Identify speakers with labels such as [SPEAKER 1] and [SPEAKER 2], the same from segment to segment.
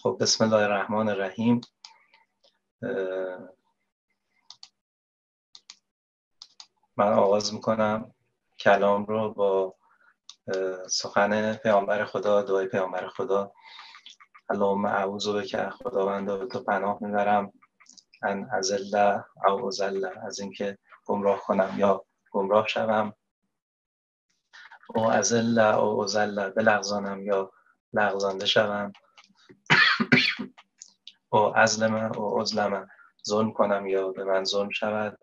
[SPEAKER 1] خب بسم الله الرحمن الرحیم. من آغاز میکنم کلام رو با سخن پیامبر خدا، دعای پیامبر خدا. اللهم اعوذ بک، خداوندا به تو پناه میبرم، ان اضل او اضل، از اینکه گمراه کنم یا گمراه شوم، او اضل او اضل، بلغزانم یا لغزانده شوم، او اظلم او اظلم، ظلم کنم یا به من ظلم شود،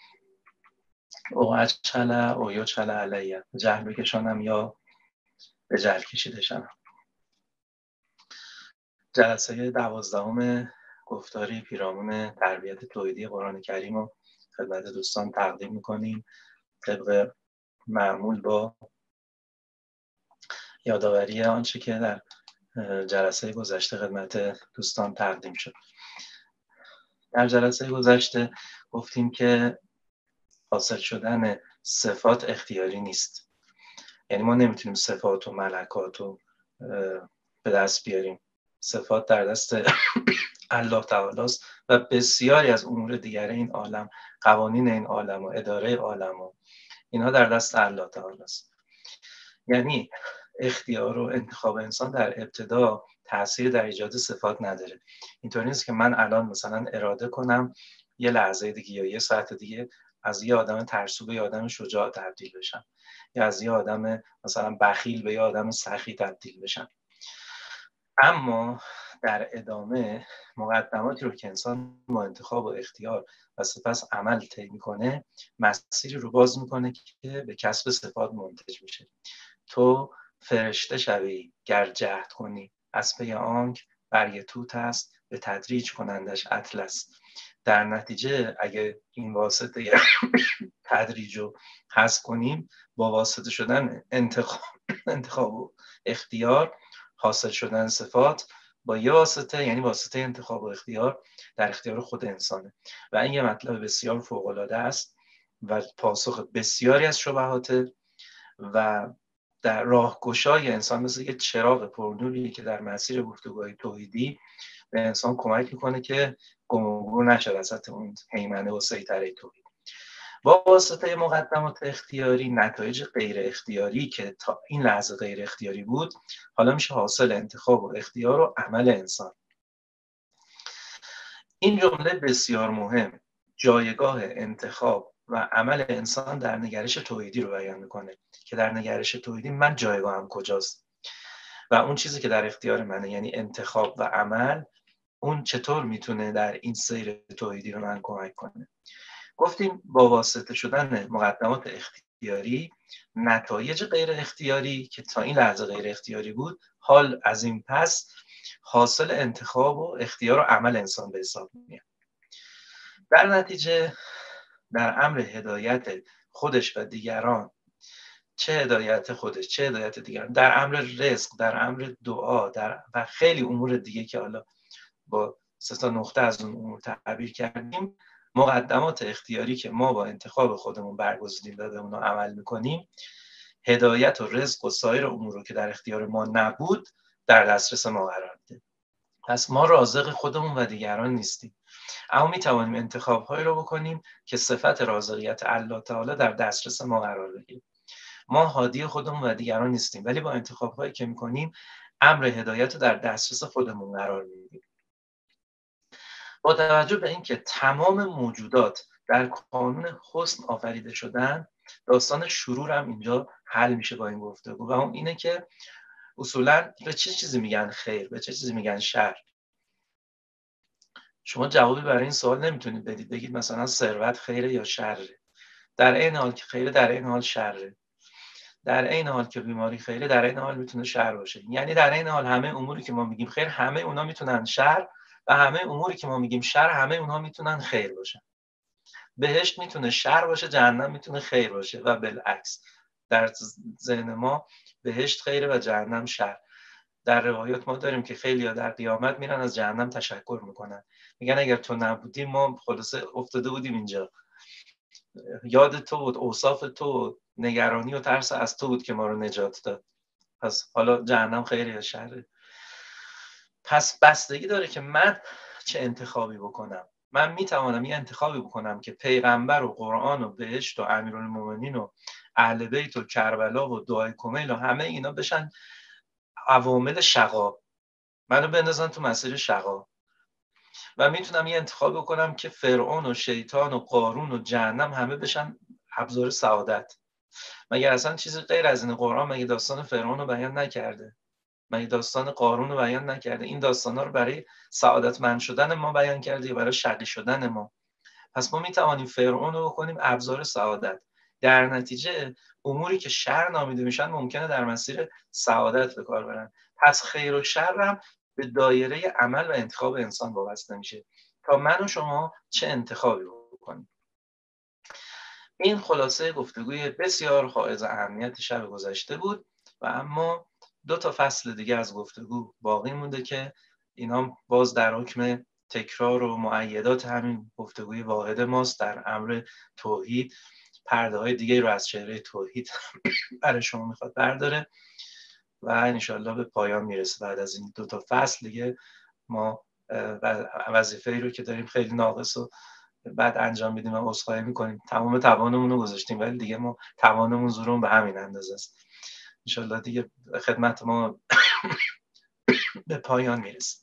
[SPEAKER 1] او اجهل او یجهل علیه، جهل بکشانم یا به جهل کشیده شوم. جلسه 12 گفتاری پیرامون تربیت توحیدی قرآن کریم رو خدمت دوستان تقدیم میکنیم، طبق معمول با یادآوری آنچه که در جلسه گذشته خدمت دوستان تقدیم شد. در جلسه گذشته گفتیم که حاصل شدن صفات اختیاری نیست، یعنی ما نمیتونیم صفات و ملکات رو به دست بیاریم. صفات در دست الله تعالی است و بسیاری از امور دیگر این عالم، قوانین این عالم و اداره عالم و اینها در دست الله تعالی است. یعنی اختیار و انتخاب انسان در ابتدا تأثیر در ایجاد صفات نداره. اینطوری نیست که من الان مثلا اراده کنم یه لحظه دیگه یا یه ساعت دیگه از یه آدم ترسو به یه آدم شجاع تبدیل بشم، یا از یه آدم مثلا بخیل به یه آدم سخی تبدیل بشم. اما در ادامه مقدماتی رو که انسان با انتخاب و اختیار و سپس عمل طی میکنه، مسیری رو باز میکنه که به کسب صفات منتج میشه. تو فرشته شوی گر جهد کنی، از پی آنک برگ توت است به تدریج کنندش اطلس. در نتیجه اگه این واسطه تدریج رو حذف کنیم، با واسطه شدن انتخاب و اختیار حاصل شدن صفات با یه واسطه، یعنی واسطه انتخاب و اختیار در اختیار خود انسانه و این یه مطلب بسیار فوق‌العاده است و پاسخ بسیاری از شبهات و در راهگشای انسان، مثل یه چراغ پرنوری که در مسیر گفتگوهای توحیدی به انسان کمک میکنه که گم و گور نشه وسط اون هیمنه و سیطره توحید. با واسطه مقدمات اختیاری، نتایج غیر اختیاری که تا این لحظه غیر اختیاری بود، حالا میشه حاصل انتخاب و اختیار و عمل انسان. این جمله بسیار مهم جایگاه انتخاب و عمل انسان در نگرش توحیدی رو بیان میکنه که در نگرش توحیدی من جایگاهم کجاست و اون چیزی که در اختیار منه، یعنی انتخاب و عمل، اون چطور میتونه در این سیر توحیدی رو من کمک کنه. گفتیم با واسطه شدن مقدمات اختیاری، نتایج غیر اختیاری که تا این لحظه غیر اختیاری بود، حال از این پس حاصل انتخاب و اختیار و عمل انسان به حساب میاد. در نتیجه در امر هدایت خودش و دیگران، چه هدایت خودش چه هدایت دیگران، در امر رزق، در امر دعا، و خیلی امور دیگه که حالا با 3 نقطه از اون امور تعبیر کردیم، مقدمات اختیاری که ما با انتخاب خودمون برگزیدیم و به اونها عمل میکنیم، هدایت و رزق و سایر امور رو که در اختیار ما نبود در دسترس ما قرار میده. پس ما رازق خودمون و دیگران نیستیم، اما میتوانیم انتخاب‌هایی رو بکنیم که صفت رازقیت الله تعالی در دسترس ما قرار بگیره. ما هادی خودمون و دیگران نیستیم، ولی با انتخاب‌هایی که میکنیم امر هدایت رو در دسترس خودمون قرار میدیم. با توجه به اینکه تمام موجودات در کانون حسن آفریده شدن، داستان شرور هم اینجا حل میشه با این گفتگو و اون اینه که اصولاً به چه چیزی میگن خیر، به چه چیزی میگن شر. شما جوابی برای این سوال نمیتونید بدید، بگید مثلا ثروت خیره یا شره. در این حال که خیره در این حال شره، در این حال که بیماری خیره در این حال میتونه شر باشه. یعنی در این حال همه اموری که ما میگیم خیر، همه اونا میتونن شر و همه اموری که ما میگیم شر، همه اونها میتونن خیر باشن. بهشت میتونه شر باشه، جهنم میتونه خیر باشه و بالعکس. در ذهن ما بهشت خیره و جهنم شر. در روایات ما داریم که خیلی‌ها در قیامت میرن از جهنم تشکر میکنن، میگن اگر تو نبودی ما خلاصه افتاده بودیم اینجا، یاد تو بود، اوصاف تو، نگرانی و ترس از تو بود که ما رو نجات داد. پس حالا جهنم خیره یا شره؟ پس بستگی داره که من چه انتخابی بکنم. من میتوانم یه انتخابی بکنم که پیغمبر و قرآن و بهشت و امیرالمومنین و اهل بیت و کربلا و دعای کمیل و همه اینا بشن عوامل شقا، منو بندازن تو مسیر شقا. و میتونم یه انتخاب بکنم که فرعون و شیطان و قارون و جهنم همه بشن ابزار سعادت. مگه اصلا چیزی غیر از این قرآن مگه داستان فرعون رو بیان نکرده؟ مگه داستان قارون رو بیان نکرده؟ این داستانا رو برای سعادتمند شدن ما بیان کرده یا برای شقی شدن ما؟ پس ما میتوانیم فرعون رو بکنیم ابزار سعادت. در نتیجه اموری که شر نامیده میشن ممکنه در مسیر سعادت به کار برن. پس خیر و شر هم به دایره عمل و انتخاب انسان وابسته میشه تا من و شما چه انتخابی بکنیم. این خلاصه گفتگوی بسیار حائز اهمیت شب گذشته بود و اما 2 فصل دیگه از گفتگو باقی مونده که اینا باز در حکم تکرار و مؤیدات همین گفتگوی واحد ماست در امر توحید. پرده های دیگه رو از چهره توحید برای شما میخواد برداره و انشالله به پایان میرسه. بعد از این 2 فصل دیگه ما وظیفه‌ای رو که داریم خیلی ناقص و بعد انجام میدیم و عذرخواهی میکنیم. تمام توانمون رو گذاشتیم ولی دیگه ما توانمون زورمون به همین اندازه است. انشالله دیگه خدمت ما به پایان میرسه.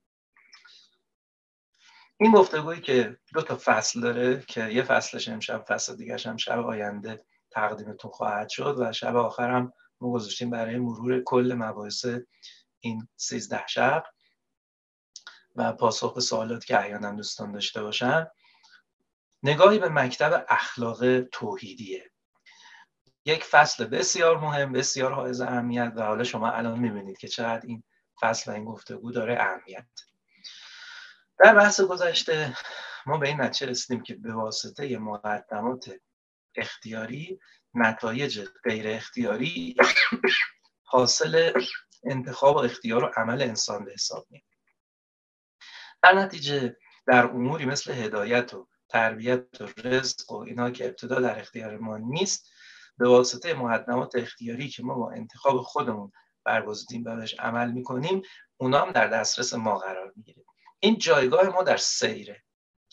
[SPEAKER 1] این گفتگویی که 2 فصل داره که یه فصلش امشب، فصل دیگرش هم شب آینده تقدیمتون خواهد شد و شب آخر هم ما گذاشتیم برای مرور کل مباحث این 13 شب و پاسخ به سوالات که احیانا دوستان داشته باشن. نگاهی به مکتب اخلاق توحیدیه، یک فصل بسیار مهم، بسیار حائز اهمیت و حالا شما الان میبینید که چقدر این فصل و این گفتگو داره اهمیت. در بحث گذشته ما به این نتیجه رسیدیم که به واسطه مقدمات اختیاری نتایج غیر اختیاری حاصل انتخاب و اختیار و عمل انسان به حساب میاد. در نتیجه در اموری مثل هدایت و تربیت و رزق و اینا که ابتدا در اختیار ما نیست، به واسطه مقدمات اختیاری که ما با انتخاب خودمون برگزیدیم و بهش عمل میکنیم، اونا هم در دسترس ما قرار میگیره. این جایگاه ما در سیره.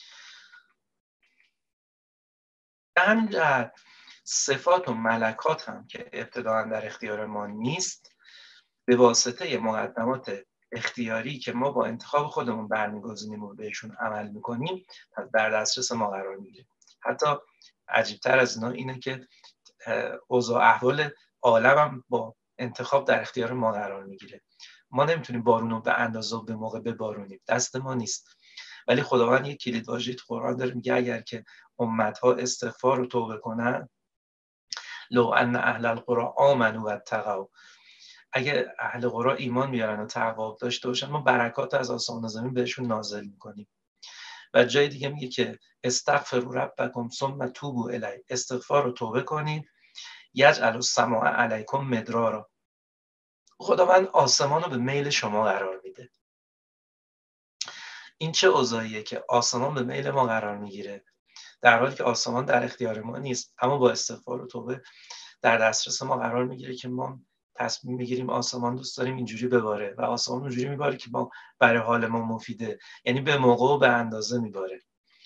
[SPEAKER 1] به همین جهت صفات و ملکات هم که ابتداً در اختیار ما نیست، به واسطه مقدمات اختیاری که ما با انتخاب خودمون برمیگزینیم و بهشون عمل میکنیم در دسترس ما قرار میگیره. حتی عجیبتر از اینا اینه که اوضاع احوال عالم هم با انتخاب در اختیار ما قرار میگیره. ما نمیتونیم بارون رو به اندازه و به موقع ببارونیم، دست ما نیست. ولی خداوند یک کلیدواژه تو قرآن داره میگه اگر که امتها استغفار و توبه کنن، لو ان اهل القرى آمنوا واتقوا، اگه اهل قرآن ایمان میارن و تقوا داشته باشن ما برکات از آسمان و زمین بهشون نازل میکنیم. و جای دیگه میگه که استغفروا ربکم ثم توبوا الیه، استغفار و توبه کنید، یجعل السماء علیکم مدرارا، خداوند آسمان رو به میل شما قرار میده. این چه اوضاعیه که آسمان به میل ما قرار میگیره در حالی که آسمان در اختیار ما نیست، اما با استغفار و توبه در دسترس ما قرار میگیره که ما تصمیم میگیریم آسمان دوست داریم اینجوری بباره و آسمان اونجوری میباره که ما برای حال ما مفیده، یعنی به موقع و به اندازه میباره.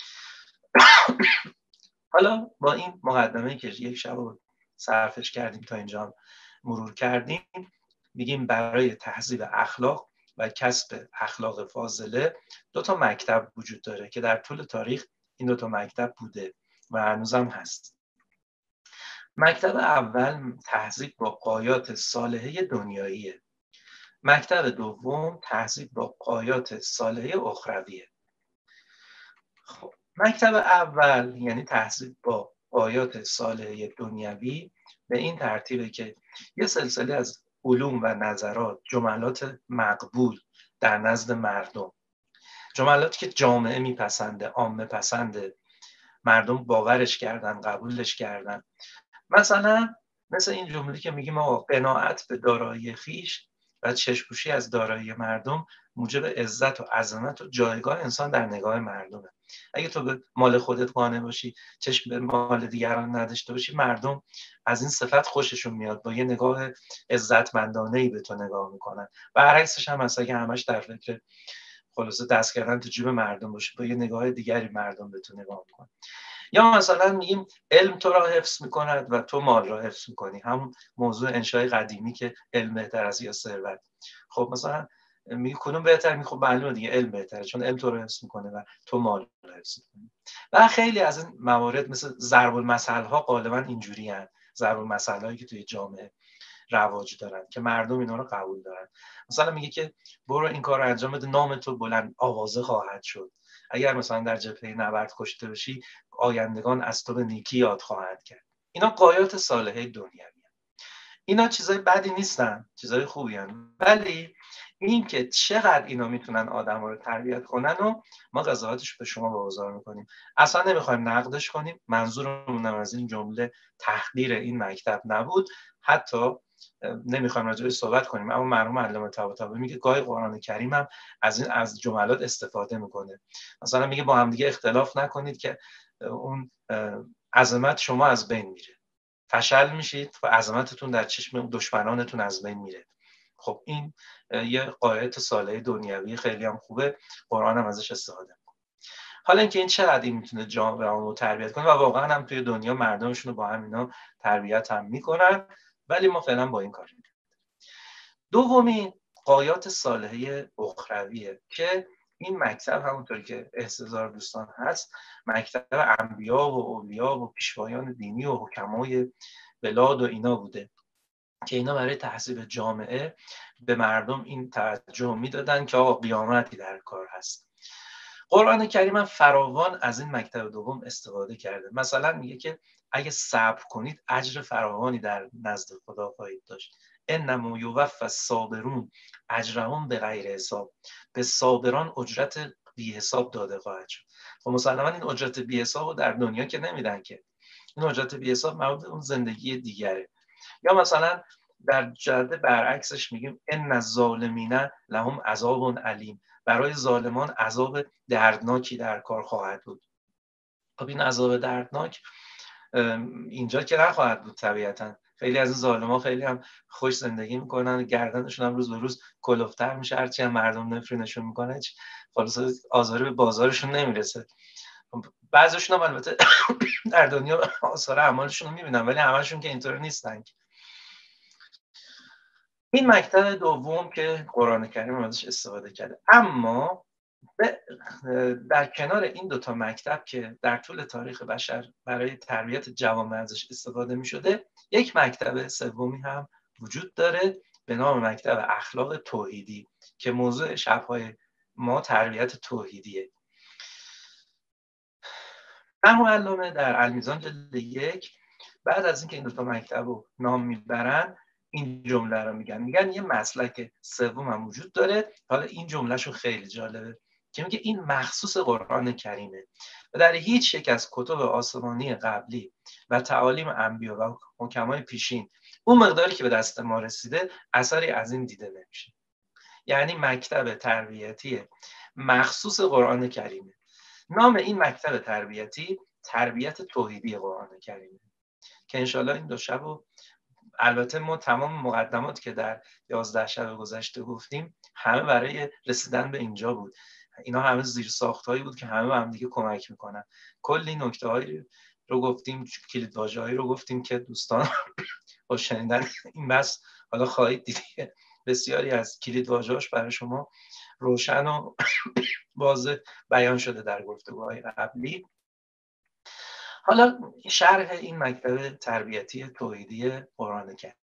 [SPEAKER 1] حالا با این مقدمه که یک شب رو صرفش کردیم تا اینجا مرور کردیم، میگیم برای تهذیب اخلاق و کسب اخلاق فاضله 2 مکتب وجود داره که در طول تاریخ این 2 مکتب بوده و هنوزم هست. مکتب اول تهذیب با غایات صالحه دنیاییه. مکتب دوم تهذیب با غایات صالحه اخرویه. خب مکتب اول یعنی تهذیب با غایات صالحه دنیوی به این ترتیبه که یه سلسله از علوم و نظرات، جملات مقبول در نزد مردم، جملاتی که جامعه میپسنده، عامه پسنده، مردم باورش کردن، قبولش کردن. مثل این جمله که میگیم آقا قناعت به دارایی خیش و چشم‌پوشی از دارایی مردم موجب عزت و عظمت و جایگاه انسان در نگاه مردمه. اگه تو به مال خودت قانع باشی، چشم به مال دیگران نداشته باشی، مردم از این صفت خوششون میاد، با یه نگاه عزتمندانه‌ای به تو نگاه میکنن. برعکسش هم هست، اگه همش در فکر خلاصه دست کردن تو جیب مردم باشه، با یه نگاه دیگری مردم به تو نگاه میکنن. یا مثلا میگیم علم تو را حفظ میکند و تو مال را حفظ میکنی، همون موضوع انشای قدیمی که علم بهتر از یا ثروت. خب مثلا میگه کدوم بهتر؟ میگه خب معلومه دیگه علم بهتره، چون علم تو رو حفظ میکنه و تو مال رو حفظ میکنی. و خیلی از این موارد مثل ضرب المثل ها غالبا اینجوری هستند، ضرب المثل هایی که توی جامعه رواج دارن که مردم اینا رو قبول دارن. مثلا میگه که برو این کار رو انجام بده، نام تو بلند آوازه خواهد شد. اگر مثلا در جبهه نبرد کشته بشی، آیندگان از تو به نیکی یاد خواهد کرد. اینا غایات صالحه دنیوی. اینا چیزای بدی نیستن، چیزای خوبی هستن، ولی این که چقدر اینا میتونن آدم رو تربیت کنن و ما قضاوتش به شما واگذار میکنیم. اصلا نمیخوایم نقدش کنیم، منظورمون از این جمله تحقیر این مکتب نبود، حتی نمیخوایم راجع بهش صحبت کنیم، اما مرحوم علامه طباطبایی میگه گاهی قرآن کریم هم از جملات استفاده میکنه. مثلا میگه با هم دیگه اختلاف نکنید که اون عظمت شما از بین میره، فشل میشید و عظمتتون در چشم دشمنانتون از بین میره. خب این یه قاعده صالحه دنیوی خیلی هم خوبه، قرآن هم ازش استفاده میکنه. حالا اینکه این چقدر این میتونه جامعه رو تربیت کنه، و واقعا هم توی دنیا مردمشون رو با همینا تربیت هم میکنن، ولی ما فعلا با این کار میکنیم. دومین غایات صالحه اخرویه که این مکتب همونطوری که احتضار دوستان هست، مکتب انبیا و اولیا و پیشوایان دینی و حکمای بلاد و اینا بوده که اینا برای تحصیل جامعه به مردم این توجه میدادن که آقا قیامتی در کار هست. قرآن کریم هم فراوان از این مکتب دوم استفاده کرده. مثلا میگه که اگه صبر کنید اجر فراوانی در نزد خدا خواهید داشت. انما یوفی الصابرون اجرهم بغیر حساب، به صابران اجرت بی حساب داده خواهد شد. خب مسلما این اجرت بی حساب رو در دنیا که نمیدن که، این اجرت بی حساب مربوط به اون زندگی دیگره. یا مثلا در جهت برعکسش میگیم ان الظالمین لهم عذاب علیم، برای ظالمان عذاب دردناکی در کار خواهد بود. خب این عذاب دردناک اینجا که نخواهد بود طبیعتا. خیلی از این ظالما خیلی هم خوش زندگی میکنن، گردنشون هم روز به روز کلفتر میشه، هرچی هم مردم نفرینشون میکنه هیچ خلاصه آزاری به بازارشون نمیرسه. بعضیشون هم البته در دنیا آثار اعمالشون رو میبینن، ولی همشون که اینطور نیستن. این مکتب دوم که قرآن کریم ازش استفاده کرده. اما در کنار این دوتا مکتب که در طول تاریخ بشر برای تربیت جوامع ازش استفاده می شده، یک مکتب سومی هم وجود داره به نام مکتب اخلاق توحیدی که موضوع شبهای ما تربیت توحیدیه. مرحوم علامه در المیزان جلد 1 بعد از اینکه این دوتا مکتب رو نام میبرن این جمله رو میگن یه مسلک سوم هم وجود داره. حالا این جملهشو خیلی جالبه که میگه این مخصوص قرآن کریمه و در هیچ یک از کتب آسمانی قبلی و تعالیم انبیا و حکمای پیشین اون مقداری که به دست ما رسیده اثری از این دیده نمیشه. یعنی مکتب تربیتی مخصوص قرآن کریمه. نام این مکتب تربیتی تربیت توحیدی قرآن کریمه که انشالله این دو شب و البته ما تمام مقدمات که در 11 شب گذشته گفتیم همه برای رسیدن به اینجا بود. اینا همه زیر ساختایی بود که همه به هم دیگه کمک میکنن. کلی نکته هایی رو گفتیم، کلید واژه هایی رو گفتیم که دوستان با شنیدن این بحث حالا خواهید دید بسیاری از کلید واژه‌هاش برای شما روشن و واضح بیان شده در گفتگوهای قبلی. حالا شرح این مکتب تربیتی توحیدی قرآن کریم.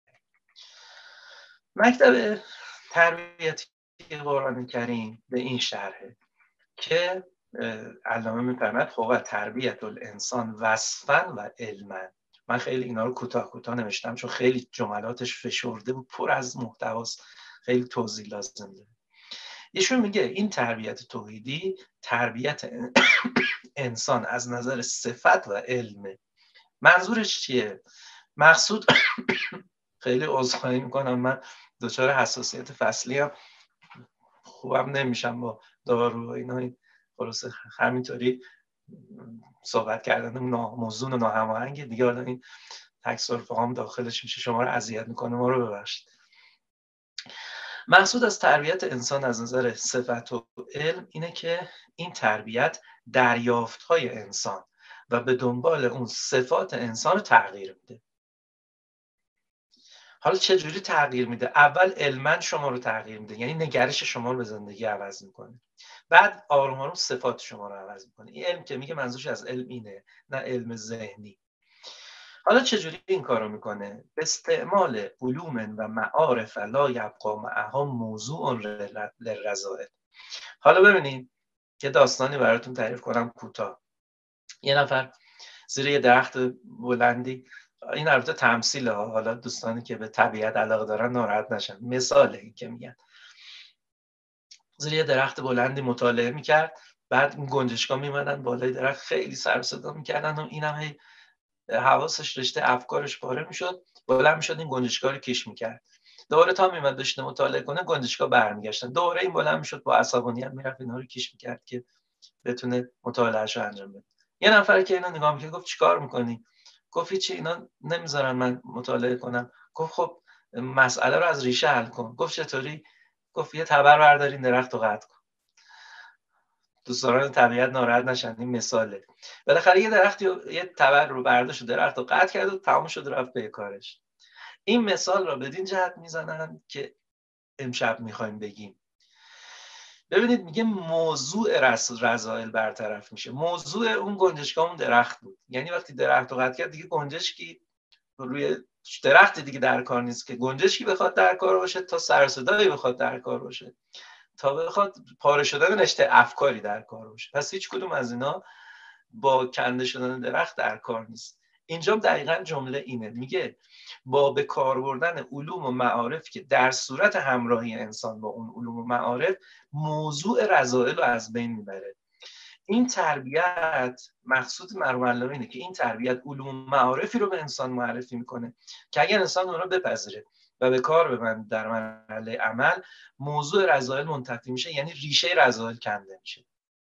[SPEAKER 1] مکتب تربیتی قرآن کریم به این شرحه که علامه می‌فرماید هو تربیت الانسان وصفا و علما. من خیلی اینا رو کوتاه نوشتم چون خیلی جملاتش فشرده و پر از محتواست، خیلی توضیح لازم داره. ایشون میگه این تربیت توحیدی تربیت انسان از نظر صفت و علمه. منظورش چیه؟ مقصود خیلی عذرخواهی میکنم من دچار حساسیت فصلی هم، خوبم نمیشم با دارو و اینا. خلاصه همینطوری صحبت کردن موضوع ناهماهنگه دیگه. حالا این تک سرفه هم داخلش میشه، شما رو اذیت میکنه، ما رو ببخشید. مقصود از تربیت انسان از نظر صفت و علم اینه که این تربیت دریافت‌های انسان و به دنبال اون صفات انسان رو تغییر میده. حالا چجوری تغییر میده؟ اول علماً شما رو تغییر میده، یعنی نگرش شما رو به زندگی عوض میکنه. بعد آروم آروم صفات شما رو عوض میکنه. این علم که میگه منظورش از علم اینه، نه علم ذهنی. حالا چجوری این کارو میکنه؟ به استعمال علوم و معارف لا یبقا معها موضوع للرذائل. حالا ببینید که داستانی براتون تعریف کنم کوتاه. یه نفر زیر یه درخت بلندی، این البته تمثیله، حالا دوستانی که به طبیعت علاقه دارن ناراحت نشن، مثاله این که میگن. زیر یه درخت بلندی مطالعه میکرد، بعد این گنجشکا میمدن بالای درخت خیلی سر و صدا میکردن و اینم هی حواسش رشته افکارش پاره میشد، بلند میشد این گنجشکا رو کش میکرد. دوباره تا میمد داشته مطالعه کنه، گنجشکا برمیگشتن، دوباره این بلند میشد با عصبانیت میرفت اینا رو کش میکرد که بتونه مطالعهش رو انجام بده. یه نفر که اینا نگاه میکرد گفت چیکار میکنی؟ گفت چی، اینا نمیذارن من مطالعه کنم. گفت خب مسئله رو از ریشه حل کن. گفت چطوری؟ گفت یه تبر بردارین درخت رو قطع کن. دوستان طبیعت ناراحت نشن، این مثاله. بالاخره یه درختی یه تبر رو برداشت و درخت رو قطع کرد و تمام شد رفت به کارش. این مثال را بدین جهت میزنن که امشب میخوایم بگیم. ببینید میگه موضوع رذائل برطرف میشه. موضوع اون گنجشکا اون درخت بود، یعنی وقتی درخت رو قطع کرد دیگه گنجشکی روی درخت دیگه در کار نیست که گنجشکی بخواد در کار باشه، تا سر و صدایی بخواد در کار باشه، تا بخواد پاره شدن رشته افکاری در کار باشه. پس هیچ کدوم از اینا با کنده شدن درخت در کار نیست. اینجا دقیقاً جمله اینه، میگه با به کار بردن علوم و معارف که در صورت همراهی انسان با اون علوم و معارف موضوع رذائل رو از بین میبره. این تربیت مقصود مرحوم علامه اینه که این تربیت علوم و معارفی رو به انسان معرفی میکنه که اگر انسان اون رو بپذیره و به کار ببنده در مرحله عمل، موضوع رذائل منتفی میشه، یعنی ریشه رذائل کنده میشه.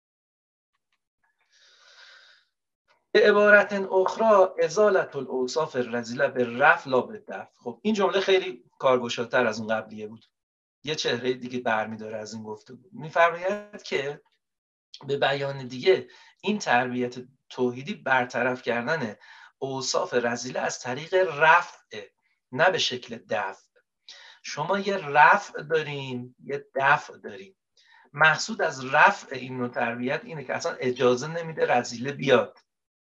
[SPEAKER 1] به عبارت اخرى ازالت الاوصاف الرذیله به رفع لا بالدفع. خب این جمله خیلی کارگشاتر از اون قبلیه بود، یه چهره دیگه برمیداره از این گفتگو. میفرماید که به بیان دیگه این تربیت توحیدی برطرف کردن اوصاف رذیله از طریق رفع، نه به شکل دفع. شما یه رفع دارین یه دفع دارین. مقصود از رفع این نوع تربیت اینه که اصلا اجازه نمیده رذیله بیاد.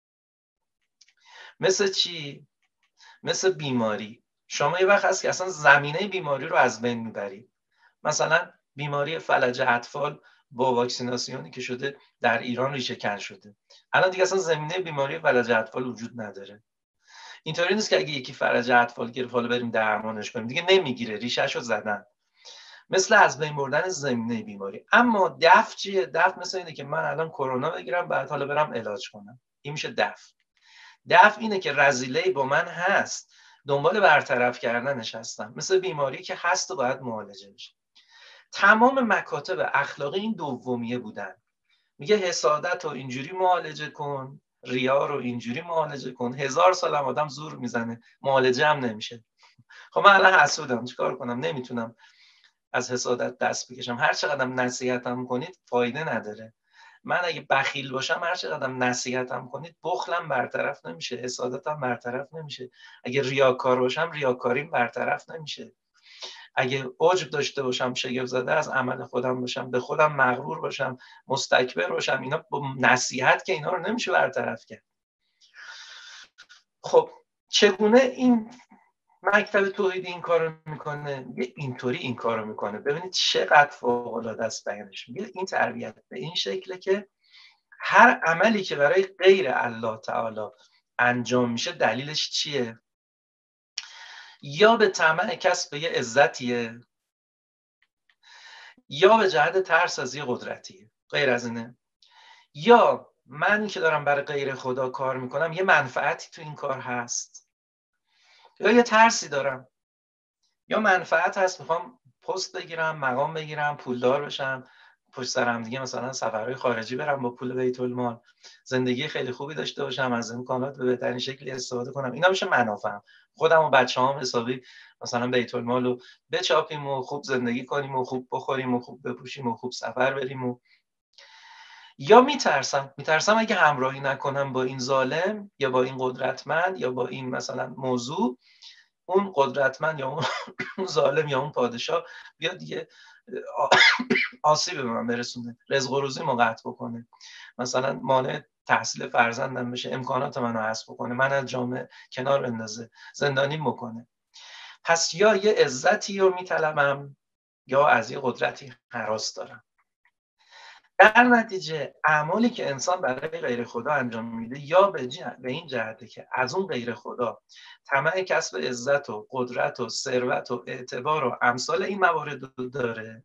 [SPEAKER 1] مثل چی؟ مثل بیماری. شما یه وقت هست که اصلا زمینه بیماری رو از بین میبرید. مثلا بیماری فلج اطفال با واکسیناسیونی که شده در ایران ریشه کن شده. الان دیگه اصلا زمینه بیماری فلج اطفال وجود نداره. اینطوری نیست که اگه یکی فلج اطفال گرفت حالا بریم درمانش کنیم، دیگه نمیگیره، ریشه‌شو زدن. مثل از بین بردن زمینه بیماری. اما دفع چیه؟ دفع مثل اینه که من الان کرونا بگیرم بعد حالا برم علاج کنم. این میشه دفع. دفع اینه که رذیله با من هست، دنبال برطرف کردنش هستم، مثل بیماری که هست و باید معالجه بشه. تمام مکاتب اخلاقی این دومیه بودن. میگه حسادت رو اینجوری معالجه کن، ریا رو اینجوری معالجه کن. 1000 سال هم آدم زور میزنه معالجه هم نمیشه. خب من الان حسودم، چیکار کنم؟ نمیتونم از حسادت دست بکشم. هر چقدر نصیحتم کنید فایده نداره. من اگه بخیل باشم، هر چقدر نصیحتم کنید بخلم برطرف نمیشه، حسادتم برطرف نمیشه. اگه ریاکار باشم، ریاکاریم برطرف نمیشه. اگه عجب داشته باشم، شگفت زده از عمل خودم باشم، به خودم مغرور باشم، مستکبر باشم، اینا با نصیحت که اینا رو نمیشه برطرف کرد. خب چگونه این مکتب توحیدی این کارو میکنه؟ اینطوری این کارو میکنه. ببینید چقدر فوق العاده است بیانش. میگه این تربیت به این شکله که هر عملی که برای غیر الله تعالی انجام میشه دلیلش چیه؟ یا به طمع کسب یه عزتیه، یا به جهت ترس از یه قدرتیه. غیر از اینه. یا من که دارم برای غیر خدا کار میکنم یه منفعتی تو این کار هست، یا یه ترسی دارم، یا منفعت هست میخوام پست بگیرم، مقام بگیرم، پولدار بشم، پشت سر هم دیگه مثلا سفرهای خارجی برم با پول بیت المال، زندگی خیلی خوبی داشته باشم، از امکانات به بهترین شکلی استفاده کنم. اینا میشه منافعم. خودم و بچه‌هام حسابی مثلا بیت المال رو بچاپیم و خوب زندگی کنیم و خوب بخوریم و خوب بپوشیم و خوب سفر بریم. و یا میترسم اگه همراهی نکنم با این ظالم یا با این قدرتمند یا با این مثلا موضوع، اون قدرتمند یا اون ظالم یا اون پادشاه بیاد دیگه آسیب به من برسونه، رزق و روزیمو قطع بکنه، مثلا مانع تحصیل فرزندم بشه، امکانات منو حذف بکنه، من از جامعه کنار بندازه، زندانیم بکنه. پس یا یه عزتی رو میطلبم یا از یه قدرتی هراس دارم. در نتیجه اعمالی که انسان برای غیر خدا انجام میده یا به این جهته که از اون غیر خدا طمع کسب عزت و قدرت و ثروت و اعتبار و امثال این موارد داره،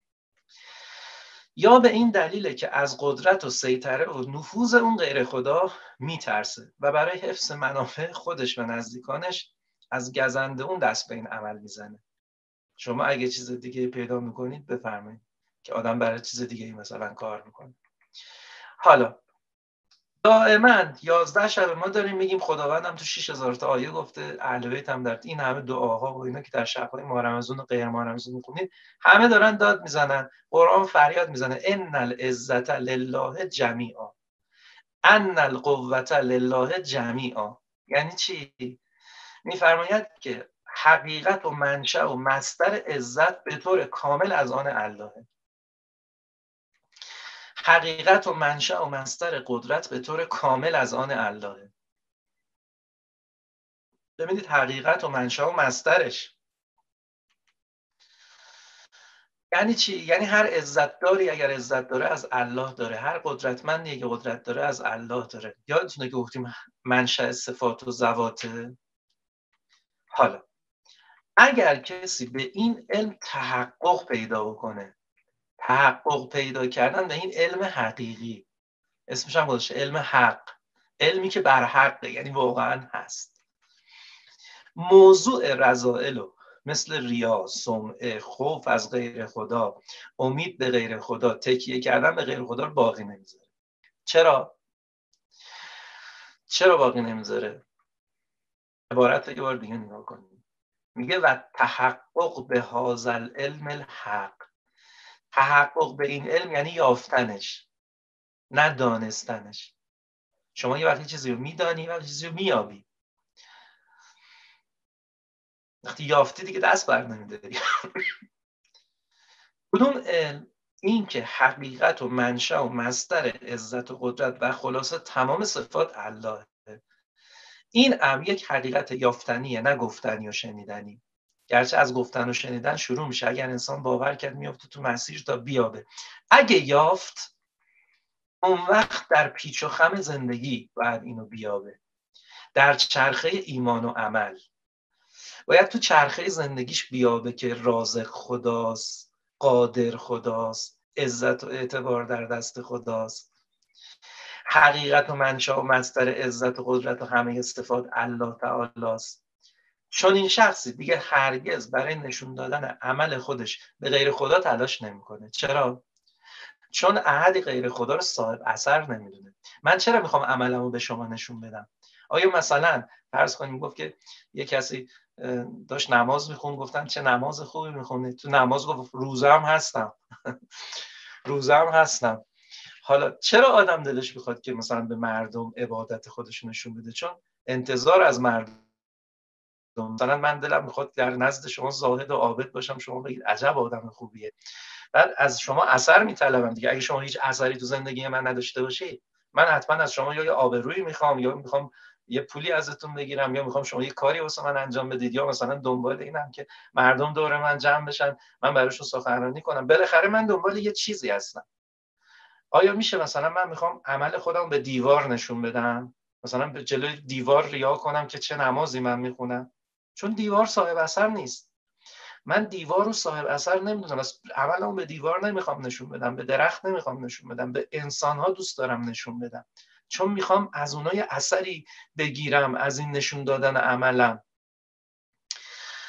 [SPEAKER 1] یا به این دلیله که از قدرت و سیطره و نفوذ اون غیر خدا میترسه و برای حفظ منافع خودش و نزدیکانش از گزند اون دست به این عمل میزنه. شما اگه چیز دیگه پیدا میکنید بفرمایید که آدم برای چیز دیگه مثلا کار میکنه. حالا دائما 11 شب ما داریم میگیم خداوندم تو 6000 تا آیه گفته، اهل بیت هم در این همه دعاها و اینا که در شب‌های ماه رمضان و غیر ماه رمضان میخونید، همه دارن داد میزنن، قرآن فریاد میزنه ان العزت لله جمیعا، ان القوة لله جمیعا. یعنی چی؟ میفرماید که حقیقت و منشأ و مصدر عزت به طور کامل از آن اللهه. حقیقت و منشأ و مصدر قدرت به طور کامل از آن اللهه. ببینید حقیقت و منشأ و مصدرش یعنی چی؟ یعنی هر عزت داری اگر عزت داره از الله داره، هر قدرتمندی اگه قدرت داره از الله داره. یادتونه که گفتیم منشأ صفات و ذواته. حالا اگر کسی به این علم تحقق پیدا بکنه، تحقق پیدا کردن به این علم حقیقی، اسمش هم گذاشته علم حق، علمی که بر حقه، یعنی واقعا هست، موضوع رذائل مثل ریا، سمعه، خوف از غیر خدا، امید به غیر خدا، تکیه کردن به غیر خدا رو باقی نمیذاره. چرا باقی نمیذاره؟ عبارت یه بار دیگه نگاه کنید. میگه و تحقق به هذا العلم الحق. تحقق به این علم یعنی یافتنش، نه دانستنش. شما یه وقتی چیزی رو میدانی، وقتی چیزی رو میابی. وقتی یافتی دیگه دست بر نمیداری. کدوم علم؟ این که حقیقت و منشأ و مصدر عزت و قدرت و خلاصه تمام صفات الله. این یک حقیقت یافتنیه، نه گفتنی و شنیدنی. گرچه از گفتن و شنیدن شروع میشه، اگر انسان باور کرد میفته تو مسیر تا بیابه. اگه یافت، اون وقت در پیچ و خم زندگی باید اینو بیابه، در چرخه ایمان و عمل باید تو چرخه زندگیش بیابه که رازق خداست، قادر خداست، عزت و اعتبار در دست خداست، حقیقت و منشأ و مصدر عزت و قدرت و همه صفات الله تعالی است. چون این شخصی دیگه هرگز برای نشون دادن عمل خودش به غیر خدا تلاش نمیکنه. چرا؟ چون احدی غیر خدا رو صاحب اثر نمیدونه. من چرا میخوام عملمو به شما نشون بدم؟ آیا مثلا فرض کنیم گفت که یه کسی داشت نماز میخوند، گفتن چه نماز خوبی میخونه، تو نماز گفت روزه هم هستم. روزه هم هستم. حالا چرا آدم دلش میخواد که مثلا به مردم عبادت خودش نشون بده؟ چون انتظار از مردم، مثلا من دلم میخواد در نزد شما زاهد و عابد باشم، شما بگید عجب آدم خوبیه، بعد از شما اثر میطلبم دیگه. اگه شما هیچ اثری تو زندگی من نداشته باشی، من حتما از شما یا یه آبرویی میخوام، یا میخوام یه پولی ازتون بگیرم، یا میخوام شما یه کاری واسه من انجام بدید، یا مثلا دنبال اینم که مردم دور من جمع بشن، من براشون سخنرانی کنم. بالاخره من دنبال یه چیزی هستم. آیا میشه مثلا من میخوام عمل خودم به دیوار نشون بدم، مثلا به جلوی دیوار ریا کنم که چه نمازی من میخونم؟ چون دیوار صاحب اثر نیست. من دیوار رو صاحب اثر نمیدونم، از عملمو به دیوار نمیخوام نشون بدم، به درخت نمیخوام نشون بدم، به انسانها دوست دارم نشون بدم، چون میخوام از اونها یه اثری بگیرم از این نشون دادن عملم.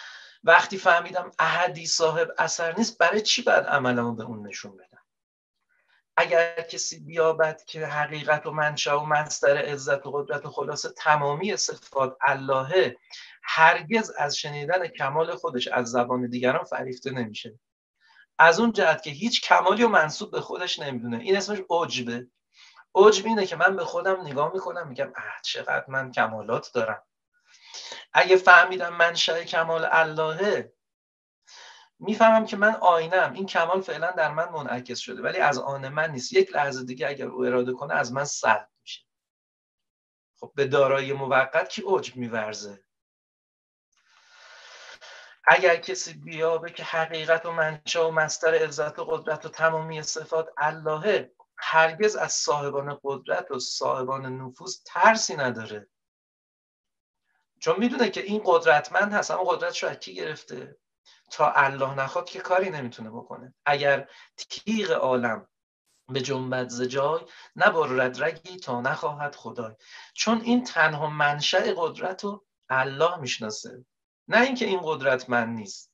[SPEAKER 1] وقتی فهمیدم احدی صاحب اثر نیست، برای چی باید عملمو به اون نشون بدم؟ اگر کسی بیابد که حقیقت و منشأ و مصدر عزت و قدرت و خلاصه تمامی صفات اللهه، هرگز از شنیدن کمال خودش از زبان دیگران فریفته نمیشه. از اون جهت که هیچ کمالی رو منسوب به خودش نمیدونه. این اسمش عجبه. عجب اینه که من به خودم نگاه میکنم میگم چقدر من کمالات دارم. اگه فهمیدم منشأ کمال اللهه، میفهمم که من آینم، این کمال فعلا در من منعکس شده ولی از آن من نیست. یک لحظه دیگه اگر او اراده کنه از من سلب میشه. خب به دارایی موقت کی عجب میورزه؟ اگر کسی بیابه که حقیقت و منشأ و مصدر عزت و قدرت و تمامی صفات اللهه، هرگز از صاحبان قدرت و صاحبان نفوذ ترسی نداره، چون میدونه که این قدرتمند هست. اما قدرتش رو از کی گرفته؟ تا الله نخواد که کاری نمیتونه بکنه. اگر تیغ عالم به جنبت ز جای، نبرد رگی تا نخواهد خدای. چون این تنها منشأ قدرت رو الله میشناسه، نه اینکه این قدرتمند نیست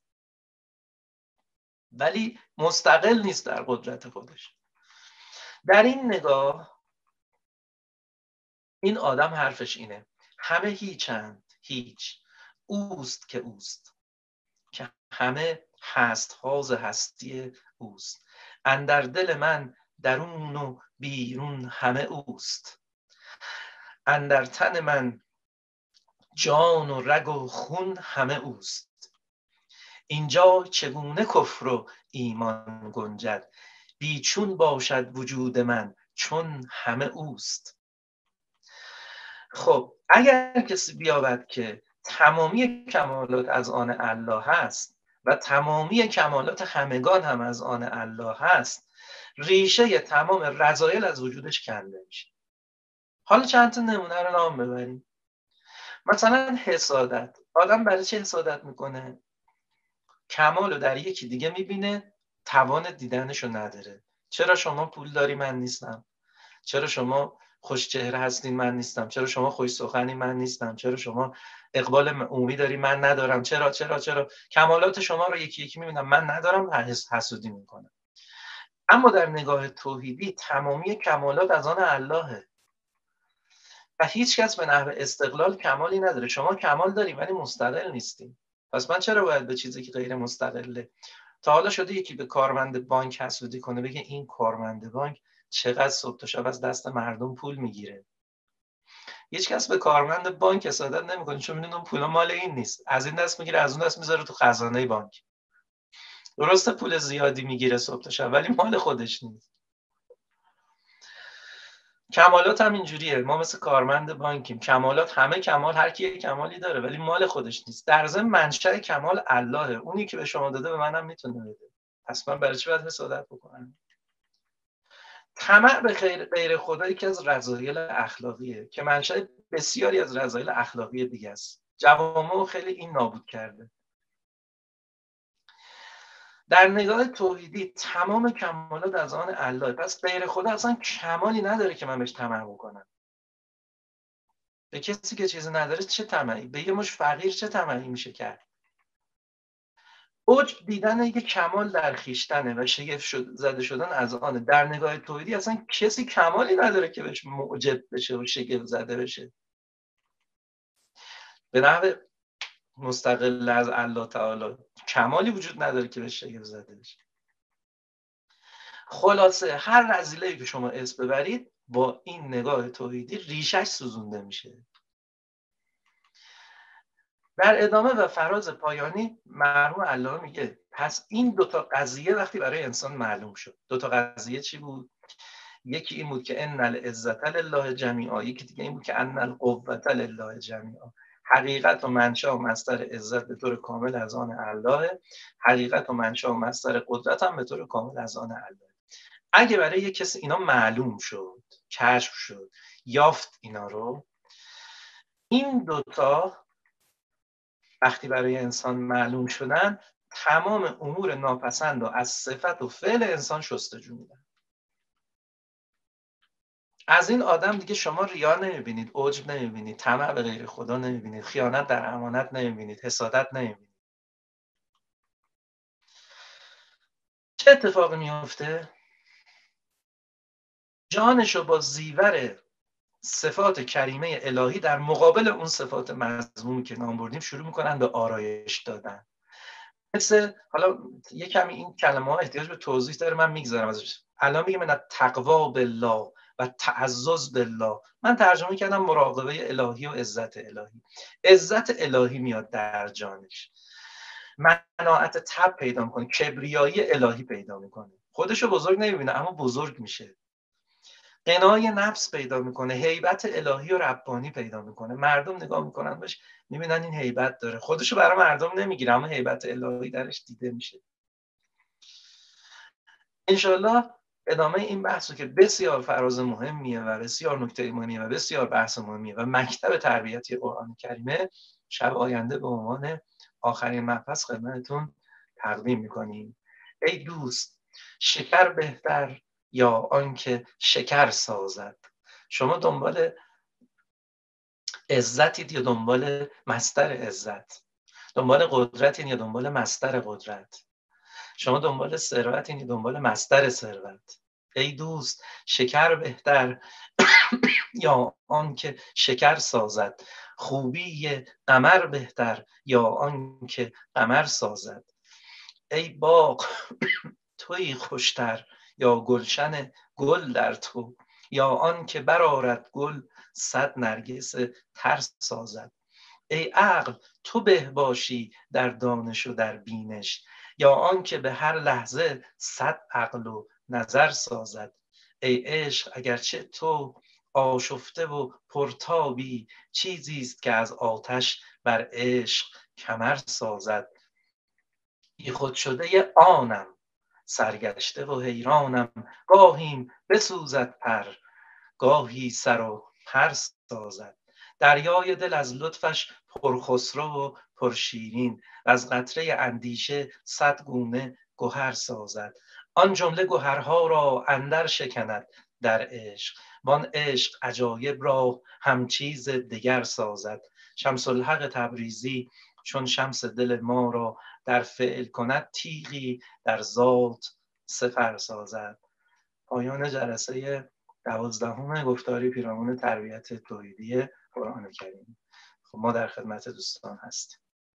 [SPEAKER 1] ولی مستقل نیست در قدرت خودش. در این نگاه این آدم حرفش اینه: همه هیچند هیچ، اوست که اوست، که همه هست هاز هستی اوست. اندر دل من درون و بیرون همه اوست، اندر تن من جان و رگ و خون همه اوست. اینجا چگونه کفر و ایمان گنجد، بیچون باشد وجود من چون همه اوست. خب اگر کسی بیابد که تمامی کمالات از آن الله هست و تمامی کمالات همگان هم از آن الله هست، ریشه تمام رذایل از وجودش کنده میشه. حالا چند تا نمونه رو نام ببریم. مثلا حسادت. آدم برای چه حسادت میکنه؟ کمال رو در یکی دیگه میبینه، توان دیدنشو نداره. چرا شما پول داری من نیستم؟ چرا شما خوش چهره هستین من نیستم؟ چرا شما خوش سخنی من نیستم؟ چرا شما اقبال عمومی داری من ندارم؟ چرا کمالات شما رو یکی یکی میبینم من ندارم، حسودی میکنم. اما در نگاه توحیدی تمامی کمالات از آن اللهه و هیچ کس به نحو استقلال کمالی نداره. شما کمال داری ولی مستقل نیستی. پس من چرا باید به چیزی که غیر مستقله؟ تا حالا شده یکی به کارمند بانک حسودی کنه بگه این کارمند بانک چقدر صبح تا شب از دست مردم پول میگیره؟ هیچ کس به کارمند بانک حسادت نمیکنه، چون میدونه اون پولا مال این نیست. از این دست میگیره از اون دست میذاره تو خزانه بانک. درسته پول زیادی میگیره صبح تا شب ولی مال خودش نیست. کمالات هم اینجوریه. ما مثل کارمند بانکیم. کمالات همه کمال، هر کی کمالی داره ولی مال خودش نیست. در ضمن منشأ کمال اللهه. اونی که به شما داده به منم میتونه بده. پس من برای چی باید حسادت بکنم؟ طمع به غیر خدا یکی از رذایل اخلاقیه که منشأ بسیاری از رذایل اخلاقی دیگه است. جوامع خیلی این نابود کرده. در نگاه توحیدی تمام کمالات از آن الله. پس غیر خدا اصلا کمالی نداره که من بهش طمع بکنم. به کسی که چیزی نداره چه طمعی؟ به یه مش فقیر چه طمعی میشه کرد؟ عجب دیدن یک کمال در خیشتنه و شگفت زده شدن از آن. در نگاه توحیدی اصلا کسی کمالی نداره که بهش معجب بشه و شگفت زده بشه به نحو مستقل از الله تعالی. کمالی وجود نداره که بهش شگفت زده بشه. خلاصه هر رذیله‌ای که شما اسم ببرید با این نگاه توحیدی ریشش سوزونده میشه. در ادامه و فراز پایانی مرحوم علامه میگه پس این دوتا قضیه وقتی برای انسان معلوم شد. دوتا قضیه چی بود؟ یکی این بود که ان العزة لله جمیعا، یکی دیگه این بود که ان القوة لله جمیعا. حقیقت و منشأ و مصدر عزت به طور کامل از آن الله، حقیقت و منشأ و مصدر قدرت هم به طور کامل از آن الله. اگه برای یک کسی اینا معلوم شد، کشف شد، یافت اینا رو، این دوتا وقتی برای انسان معلوم شدن تمام امور ناپسند و از صفت و فعل انسان شستشو میدن. از این آدم دیگه شما ریا نمیبینید، عجب نمیبینید، طمع به غیر خدا نمیبینید، خیانت در امانت نمیبینید، حسادت نمیبینید. چه اتفاقی میفته؟ جانشو با زیور صفات کریمه الهی در مقابل اون صفات مذمومی که نام بردیم شروع میکنن به آرایش دادن. مثل حالا یه کمی این کلمه ها احتیاج به توضیح داره، من میگذارم ازش. الان میگه من تقوا بالله و تعزز بالله، من ترجمه کردم مراقبه الهی و عزت الهی. عزت الهی میاد در جانش، مناعت تب پیدا میکنه، کبریایی الهی پیدا میکنه، خودشو بزرگ نمیبینه اما بزرگ میشه، قنای نفس پیدا میکنه، هیبت الهی و ربانی پیدا میکنه، مردم نگاه میکنن بهش میبینن این هیبت داره، خودشو برای مردم نمیگیره اما هیبت الهی درش دیده میشه. انشالله ادامه این بحثو که بسیار فراز مهمیه و بسیار نکته مهمیه و بسیار بحث مهمیه و مکتب تربیتی قرآن کریمه، شب آینده به عنوان آخرین مبحث خدمتتون تقدیم میکنیم. ای دوست، شکر بهتر یا آنکه شکر سازد؟ شما دنبال عزتید یا دنبال مصدر عزت؟ دنبال قدرتید یا دنبال مصدر قدرت؟ شما دنبال ثروتید یا دنبال مصدر ثروت؟ ای دوست، شکر بهتر یا آنکه شکر سازد؟ خوبی قمر بهتر یا آنکه قمر سازد؟ ای باغ، تویی خوشتر یا گلشن گل در تو، یا آن که برآرد گل صد نرگس تر سازد؟ ای عقل، تو به باشی در دانش و در بینش، یا آن که به هر لحظه صد عقل و نظر سازد؟ ای عشق، اگرچه تو آشفته و پرتابی، چیزی است که از آتش بر عشق کمر سازد. بی خود شده آنم، سرگشته و حیرانم، گاهیم بسوزد پر، گاهی سر و پر سازد. دریای دل از لطفش پرخسرو و پرشیرین، از قطره اندیشه صد گونه گهر سازد. آن جمله گهرها را اندر شکند در عشق، وان عشق عجایب را هم چیز دگر سازد. شمس الحق تبریزی چون شمس دل ما را در فعل کند، تیغی در ذات سپر سازد. پایان جلسه 12 گفتاری پیرامون تربیت توحیدی قرآن کریم. خب ما در خدمت دوستان هستیم.